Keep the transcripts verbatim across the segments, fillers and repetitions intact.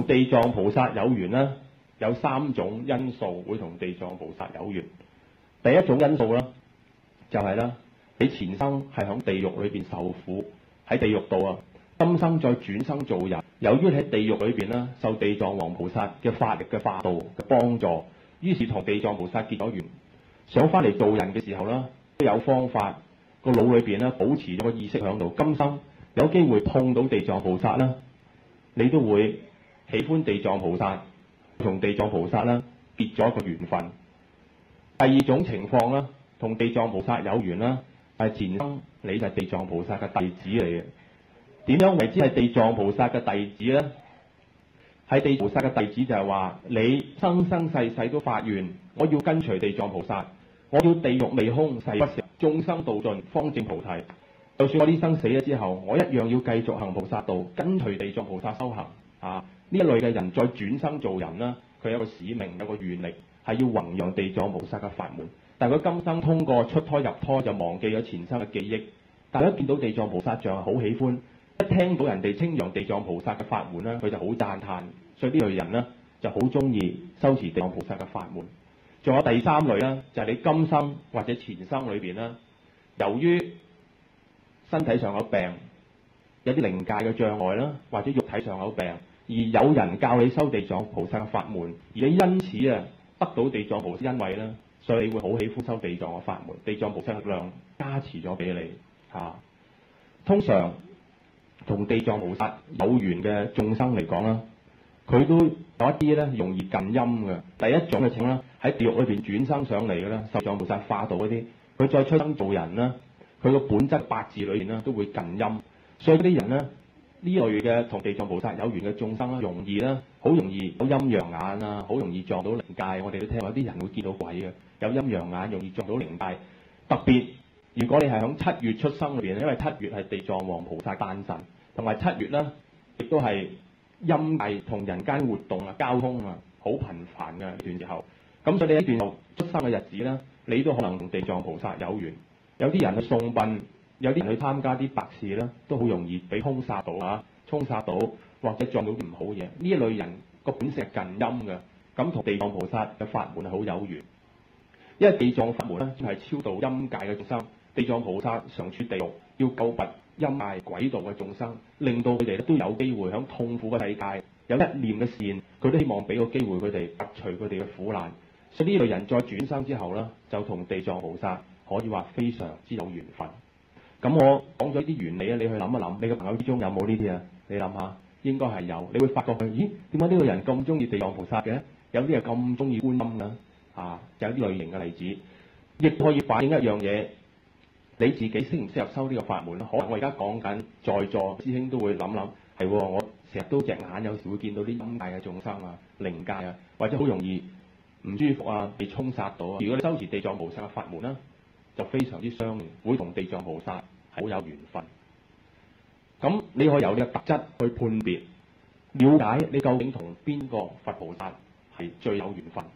地藏菩薩有緣呢，有三種因素會同地藏菩薩有緣。第一種因素呢，就係咧，你前生係響地獄裏邊受苦，喺地獄度啊，今生再轉生做人。由於喺地獄裏邊咧，受地藏王菩薩嘅法力嘅化導嘅幫助，於是同地藏菩薩結咗緣，想翻嚟做人嘅時候咧，都有方法，個腦裏邊咧保持咗個意識響度。今生有機會碰到地藏菩薩啦，你都會喜歡地藏菩薩，同地藏菩薩啦結咗一個緣分。第二種情況啦，同地藏菩薩有緣啦，係前生你就係地藏菩薩嘅弟子嚟嘅。點樣為之係地藏菩薩嘅弟子呢？係地藏菩薩嘅弟子就係話你生生世世都發願，我要跟隨地藏菩薩，我要地獄未空，誓不食，眾生度盡，方證菩提。就算我呢生死咗之後，我一樣要繼續行菩薩道，跟隨地藏菩薩修行。啊，呢一類嘅人再轉生做人啦，佢有個使命，有個願力，係要弘揚地藏菩薩嘅法門。但係佢今生通過出胎入胎就忘記咗前生嘅記憶，但係一見到地藏菩薩像好喜歡。一聽到人哋稱揚地藏菩薩嘅法門咧，佢就好讚歎，所以呢類人呢就好中意修持地藏菩薩嘅法門。仲有第三類呢，就係、是、你今生或者前生裏邊呢，由於身體上有病，有啲靈界嘅障礙啦，或者肉體上有病，而有人教你修地藏菩薩嘅法門，而你因此啊得到地藏菩薩恩惠啦，所以你會好喜歡修地藏嘅法門，地藏菩薩力量加持咗俾你嚇、啊。通常同地藏菩薩有緣嘅眾生嚟講啦，佢都有一啲咧容易近陰嘅。第一種嘅情啦，喺地獄裏邊轉生上嚟嘅啦，受地藏菩薩化導嗰啲，佢再出生做人啦，佢個本質八字裏邊咧都會近陰。所以啲人咧呢類嘅同地藏菩薩有緣嘅眾生啦，容易啦，好容易有陰陽眼啊，好容易撞到靈界。我哋都聽有啲人會見到鬼嘅，有陰陽眼，容易撞到靈界。特別如果你係響七月出生裏邊，因為七月係地藏王菩薩誕辰，同埋七月咧，亦都係陰界同人間活動啊、交通啊好頻繁嘅呢段時候。咁所以呢一段出生嘅日子咧，你都可能同地藏菩薩有緣。有啲人去送殯，有啲人去參加啲白事咧，都好容易俾沖殺到啊，沖殺到或者撞到啲唔好嘢。呢一類人個本性係近陰嘅，咁同地藏菩薩嘅法門係好有緣。因為地藏法門咧係超度陰界嘅眾生。地藏菩薩常處地獄，要救拔陰界鬼道嘅眾生，令到佢哋都有機會喺痛苦嘅世界有一念嘅善，佢都希望俾個機會佢哋拔除佢哋嘅苦難。所以呢類人再轉生之後咧，就同地藏菩薩可以話非常之有緣分。咁我講咗啲原理啊，你去諗一諗，你嘅朋友之中有冇呢啲啊？你諗下，應該係有。你會發覺佢，咦？點解呢個人咁中意地藏菩薩嘅？有啲係咁中意觀音嘅啊，有啲類型嘅例子，亦可以反映一樣嘢。你自己適唔適合修呢個法門咧？可能我而家講緊，在座師兄都會諗諗，係喎，我成日都隻眼有時會見到啲陰界嘅眾生啊、靈界啊，或者好容易唔舒服啊，被沖殺到啊。如果你修持地藏菩薩嘅法門咧，就非常之相應，會同地藏菩薩好有緣分。咁你可以由呢個特質去判別，了解你究竟同邊個佛菩薩係最有緣分。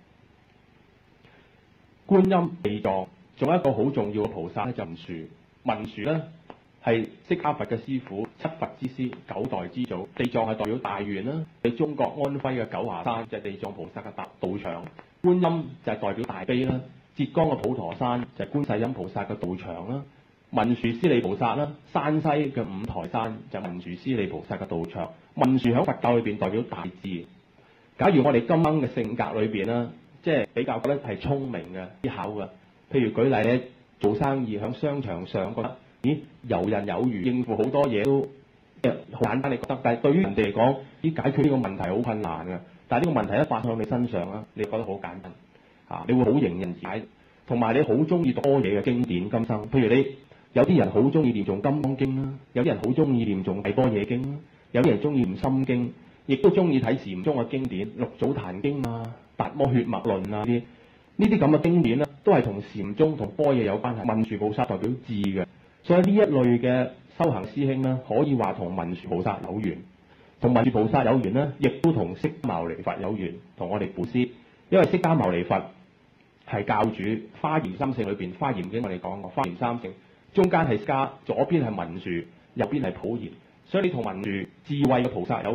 觀音、地藏。仲有一個好重要嘅菩薩咧，就文殊。文殊咧係釋迦佛嘅師父，七佛之師，九代之祖。地藏係代表大願啦，喺中國安徽嘅九華山就係地藏菩薩嘅道道場。觀音就係代表大悲啦，浙江嘅普陀山就係觀世音菩薩嘅道場啦。文殊師利菩薩啦，山西嘅五台山就係文殊師利菩薩嘅道場。文殊喺佛教裏邊代表大智。假如我哋今生嘅性格裏邊啦，即係比較覺得係聰明嘅、思考嘅。譬如舉例咧，做生意喺商場上覺得，咦，游刃有餘，應付好多嘢都即係好簡單，你覺得？但係對於人哋嚟講，咦，解決呢個問題好困難嘅。但係呢個問題一發喺你身上啦，你覺得好簡單，啊，你會好迎刃而解。同埋你好中意讀多嘢嘅經典今生，譬如你有啲人好中意念誦《金剛經》啦，有啲人好中意念誦《大般若經》啦，有啲人中意念《心經》，亦都中意睇禪宗嘅經典，《六祖壇經》啊，《達摩血脈論》啊啲。呢啲咁嘅經典咧，都係同禪宗同般若有關係。文殊菩薩代表智嘅，所以呢一類嘅修行師兄咧，可以話同文殊菩薩有緣，同文殊菩薩有緣咧，亦都同釋迦牟尼佛有緣，同我哋布施。因為釋迦牟尼佛係教主，《華嚴三聖》裏邊，《華嚴經》我哋講過，《華嚴三聖》中間係釋迦，左邊係文殊，右邊係普賢，所以你同文殊智慧嘅菩薩有緣啦，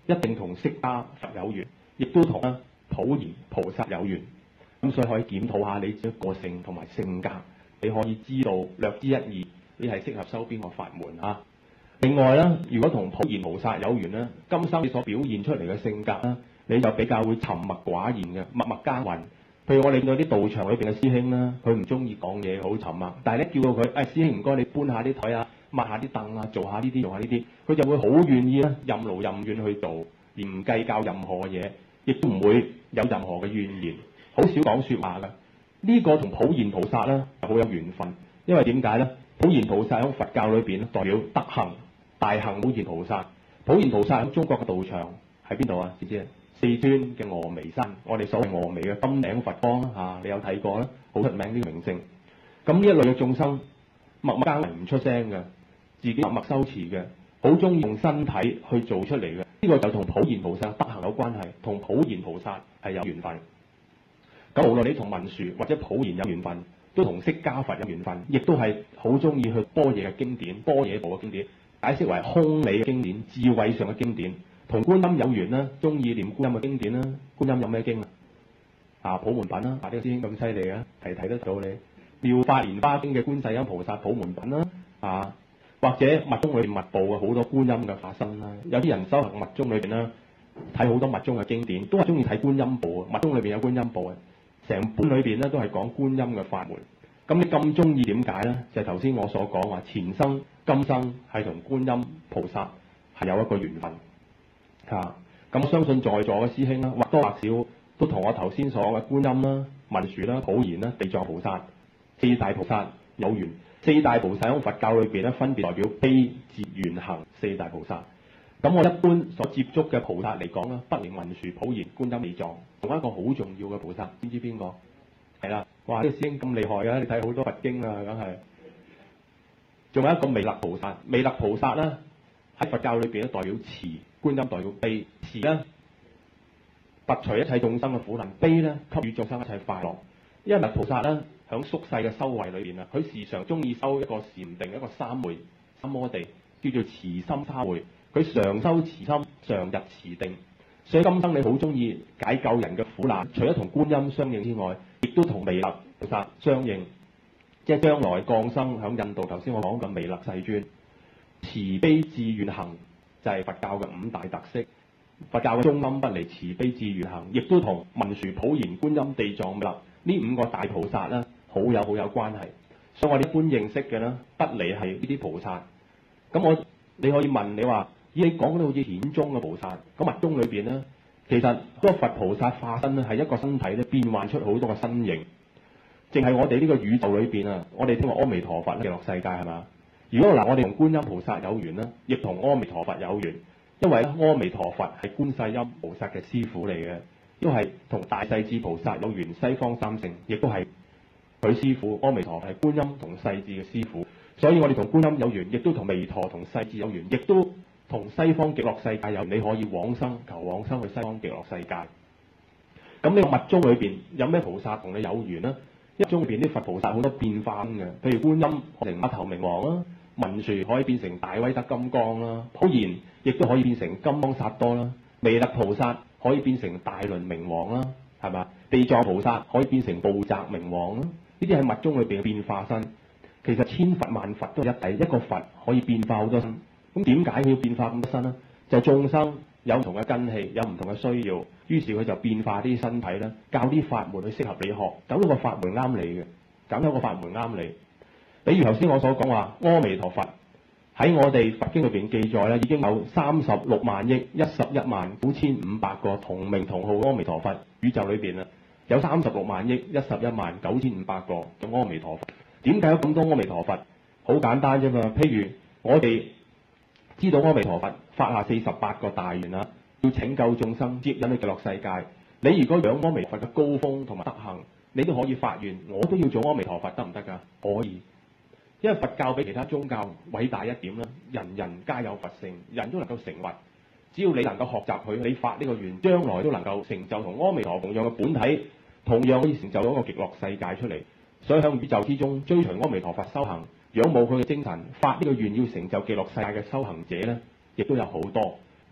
一定同釋迦佛有緣，亦都同啊普賢菩薩有緣。咁所以可以檢討下你自己個性同埋性格，你可以知道略知一二，你係適合修邊個法門啊。另外咧，如果同普賢菩薩有緣咧，今生你所表現出嚟嘅性格咧，你就比較會沉默寡言嘅，默默耕耘。譬如我哋見到啲道場裏邊嘅師兄啦，佢唔中意講嘢，好沉默。但係咧叫到佢，誒、哎、師兄唔該，你搬下啲台啊，抹下啲凳啊，做下呢啲，做下呢啲，佢就會好願意啦，任勞任怨去做，而唔計較任何嘅嘢，亦都唔會有任何嘅怨言，好少講説話㗎。呢、這個同普賢菩薩咧好有緣分，因為點解咧？普賢菩薩喺佛教裏邊代表德行、大行普賢菩薩。普賢菩薩喺中國嘅道場喺邊度啊？知唔知啊？四川嘅峨眉山，我哋所謂峨眉嘅金頂佛光啦嚇、啊，你有睇過啦，好出名呢個名勝。咁呢一類嘅眾生，默默耕耘唔出聲嘅，自己默默修持嘅，好中意用身體去做出嚟嘅，呢、這個就同普賢菩薩德行有關係，同普賢菩薩係有緣分。咁無論你同文殊或者普賢有緣分，都同釋迦佛有緣分，亦都係好中意去般若嘅經典、般若部嘅經典，解釋為空理嘅經典、智慧上嘅經典。同觀音有緣啦，中意念觀音嘅經典啦。觀音有咩經啊？啊，普門品啦，啊呢、這個師兄咁犀利啊，係睇得到你妙法蓮華經嘅觀世音菩薩普門品啦，啊或者密宗裏邊密部嘅好多觀音嘅化身啦。有啲人修行密宗裏邊啦，睇好多密宗嘅經典，都係中意睇觀音部嘅。密宗裏邊有觀音部嘅，成本裏邊咧都係講觀音嘅法門。咁你咁中意點解咧？就係頭先我所講話，前生今生係同觀音菩薩係有一個緣分。嚇、啊！咁我相信在座嘅師兄啦，或多或少都同我頭先所講嘅觀音啦、文殊啦、普賢啦、地藏菩薩四大菩薩有緣。四大菩薩喺佛教裏邊咧，分別代表悲、智、願、行四大菩薩。咁我一般所接觸嘅菩薩嚟講啦，不明文殊、普賢、觀音、地藏，仲有一個好重要嘅菩薩，知唔知邊個？係啦，哇！呢、這個師兄咁厲害啊！你睇好多佛經啊，梗係。仲有一個彌勒菩薩，彌勒菩薩咧喺佛教裏邊咧代表慈。觀音代表悲，慈咧拔除一切眾生嘅苦難，悲咧給予眾生一切快樂。因為彌勒菩薩咧響宿世嘅修為裏邊啊，佢時常中意修一個禪定，一個三昧三摩地，叫做慈心三昧。佢常修慈心，常入慈定。所以今生你好中意解救人嘅苦難，除咗同觀音相應之外，亦都同彌勒菩薩相應。即係將來降生響印度，頭先我講嘅彌勒世尊，慈悲智願行。就係佛教嘅五大特色，佛教嘅中心不離慈悲智願行，亦都同文殊普賢觀音地藏彌勒呢五個大菩薩咧，好有好有關係。所以我哋一般認識嘅咧，不離係呢啲菩薩。咁我你可以問你話，咦？你講到好似顯宗嘅菩薩，咁密宗裏邊咧，其實嗰個佛菩薩化身咧係一個身體咧變幻出好多個身形，淨係我哋呢個宇宙裏邊啊，我哋聽過阿彌陀佛極樂世界係嘛？如果嗱，我哋同觀音菩薩有緣咧，亦同阿彌陀佛有緣，因為咧阿彌陀佛係觀世音菩薩嘅師傅嚟嘅，都係同大勢至菩薩有緣，西方三聖亦都係佢師傅。阿彌陀佛係觀音同勢至嘅師傅，所以我哋同觀音有緣，亦都同彌陀同勢至有緣，亦都同西方極樂世界有緣。你可以往生求往生去西方極樂世界。咁呢個密宗裏邊有咩菩薩同你有緣呢？一宗裏邊啲佛菩薩好多變化嘅，譬如觀音成馬頭明王啦。文殊可以變成大威德金剛啦，普賢亦都可以變成金剛薩多啦，彌勒菩薩可以變成大輪明王啦，係嘛？地藏菩薩可以變成布澤明王啦，呢啲係密宗裏邊嘅變化身。其實千佛萬佛都係一體，一個佛可以變化好多身。咁點解佢要變化咁多身呢？就係眾生有唔同嘅根器，有唔同嘅需要，於是佢就變化啲身體啦，教啲法門去適合你學，搞到個法門啱你嘅，搞到個法門啱你。比如頭先我所講話，阿彌陀佛喺我哋佛經裏邊記載咧，已經有三十六萬億一十一萬九千五百個同名同號阿彌陀佛。宇宙裏邊啊，有三十六萬億一十一萬九千五百個嘅阿彌陀佛。點解有咁多阿彌陀佛？好簡單啫嘛。譬如我哋知道阿彌陀佛發下四十八個大願啦，要拯救眾生，接引去極樂世界。你如果仰阿彌陀佛嘅高峰同埋德行，你都可以發願，我都要做阿彌陀佛，得唔得㗎？可以。因為佛教比其他宗教偉大一點啦，人人皆有佛性，人都能夠成佛。只要你能夠學習佢，你發呢個願，將來都能夠成就同阿彌陀佛同樣嘅本體，同樣可以成就到一個極樂世界出嚟。所以喺宇宙之中追隨阿彌陀佛修行，仰慕佢嘅精神，發呢個願要成就極樂世界嘅修行者咧，亦都有好多。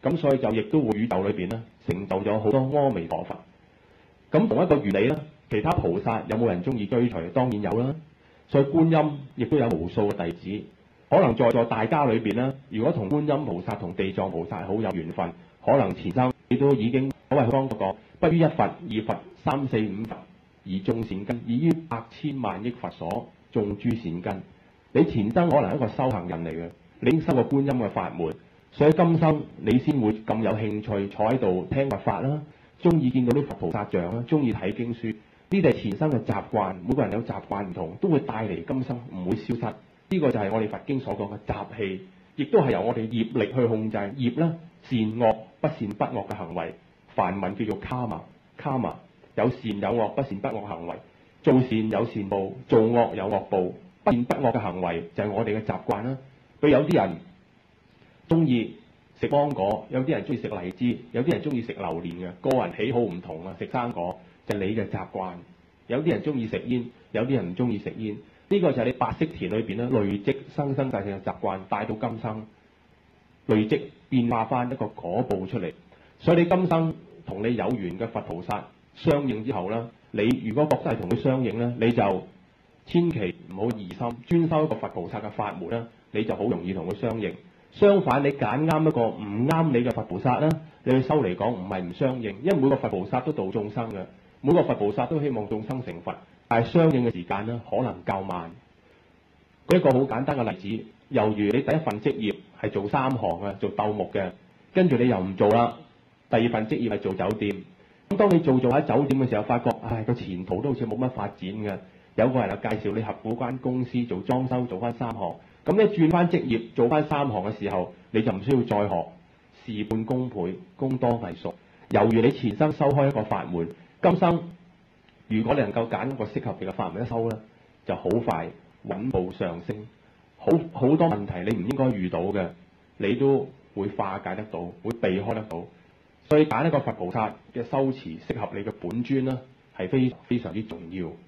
咁所以就亦都會宇宙裏邊咧成就咗好多阿彌陀佛。咁同一個原理咧，其他菩薩有冇人中意追隨？當然有啦。所以觀音亦都有無數嘅弟子。可能在座大家裏邊咧，如果同觀音菩薩同地藏菩薩係好有緣分，可能前生你都已經所謂方講，不於一佛、二佛、三四五佛而種善根，以於百千萬億佛所種諸善根。你前生可能係一個修行人嚟嘅，你已經修過觀音嘅法門，所以今生你先會咁有興趣坐喺度聽佛法啦，中意見到啲佛菩薩像啦，中意睇經書。呢啲係前生嘅習慣，每個人有習慣唔同，都會帶嚟今生，唔會消失。呢、這個就係我哋佛經所講嘅習氣，亦都係由我哋業力去控制。業咧，善惡不善不惡嘅行為，梵文叫做卡瑪，卡瑪有善有惡，不善不惡行為。做善有善報，做惡有惡報。不善不惡嘅行為就係我哋嘅習慣啦。譬如有啲人中意食芒果，有啲人中意食荔枝，有啲人中意食榴蓮嘅，個人喜好唔同啊。食生果就係你嘅習慣。有啲人中意食煙，有啲人唔中意食煙。呢、這個就係你白色田裏邊咧累積生生世世嘅習慣，帶到今生累積變化翻一個果報出嚟。所以你今生同你有緣嘅佛菩薩相應之後咧，你如果覺得係同佢相應咧，你就千祈唔好疑心，專修一個佛菩薩嘅法門咧，你就好容易同佢相應。相反，你揀啱一個唔啱你嘅佛菩薩咧，你去修嚟講唔係唔相應，因為每個佛菩薩都度眾生嘅，每個佛菩薩都希望眾生成佛，但係相應嘅時間咧可能較慢。舉一個好簡單嘅例子，猶如你第一份職業係做三行嘅，做鬥木嘅，跟住你又唔做啦，第二份職業係做酒店。咁當你做做喺酒店嘅時候，發覺唉個前途都好似冇乜發展嘅。有個人就介紹你合股間公司做裝修，做翻三行。咁你轉翻職業，做翻三行嘅時候，你就唔需要再學，事半功倍，功多藝熟。猶如你前生修開一個法門，今生如果你能夠揀一個適合你嘅法門一修咧，就好快穩步上升。好好多問題你唔應該遇到嘅，你都會化解得到，會避開得到。所以揀一個佛菩薩嘅修持適合你嘅本尊咧，係非非常之重要。